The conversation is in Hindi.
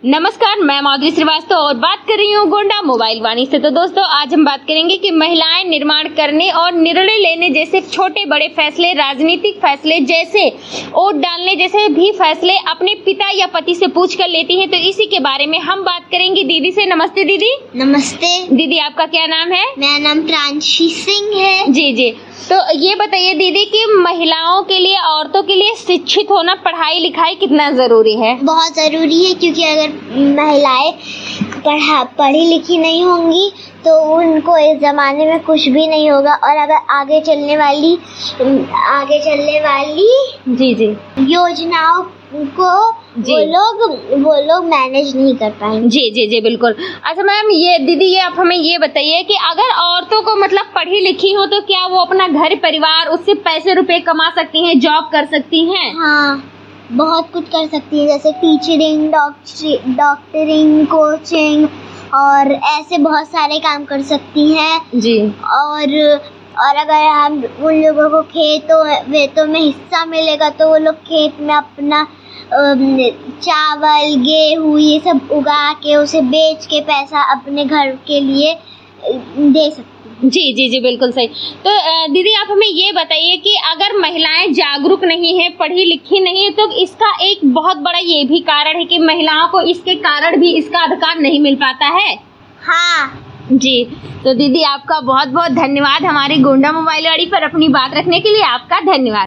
नमस्कार, मैं माधुरी श्रीवास्तव और बात कर रही हूँ गोंडा मोबाइल वाणी से। तो दोस्तों, आज हम बात करेंगे कि महिलाएं निर्माण करने और निर्णय लेने जैसे छोटे बड़े फैसले, राजनीतिक फैसले जैसे वोट डालने जैसे भी फैसले अपने पिता या पति से पूछ कर लेती हैं। तो इसी के बारे में हम बात करेंगे दीदी से। नमस्ते दीदी। नमस्ते दीदी, आपका क्या नाम है? मेरा नाम प्रांशी सिंह है। जी जी। तो ये बताइए दीदी कि महिलाओं के लिए, औरतों के लिए शिक्षित होना, पढ़ाई लिखाई कितना जरूरी है? बहुत जरूरी है, क्योंकि अगर महिलाएं पढ़ी लिखी नहीं होंगी तो उनको इस जमाने में कुछ भी नहीं होगा, और अगर आगे चलने वाली जी जी योजनाओं को वो लोग मैनेज नहीं कर पाएंगे। जी जी जी बिल्कुल। अच्छा मैम, ये दीदी, ये आप हमें ये बताइए कि अगर औरतों को मतलब पढ़ी लिखी हो तो क्या वो अपना घर परिवार, उससे पैसे रुपए कमा सकती हैं, जॉब कर सकती हैं? हाँ, बहुत कुछ कर सकती है, जैसे टीचरिंग, डॉक्टरिंग, कोचिंग और ऐसे बहुत सारे काम कर सकती हैं जी। और अगर हम उन लोगों को वेतों में हिस्सा मिलेगा तो वो लोग खेत में अपना चावल, गेहूँ ये सब उगा के उसे बेच के पैसा अपने घर के लिए दे सकते। जी जी जी बिल्कुल सही। तो दीदी, आप हमें ये बताइए कि अगर महिलाएं जागरूक नहीं है, पढ़ी लिखी नहीं है, तो इसका एक बहुत बड़ा ये भी कारण है कि महिलाओं को इसके कारण भी इसका अधिकार नहीं मिल पाता है। हाँ जी। तो दीदी, आपका बहुत बहुत धन्यवाद हमारी गोंडा मोबाइल वाणी पर अपनी बात रखने के लिए। आपका धन्यवाद।